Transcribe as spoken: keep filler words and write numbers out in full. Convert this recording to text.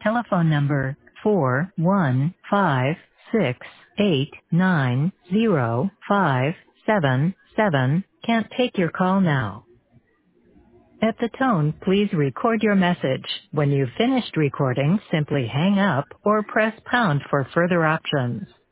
telephone number four one five six eight nine zero five seven seven can't take your call now. At the tone, please record your message. When you've finished recording, simply hang up or press pound for further options.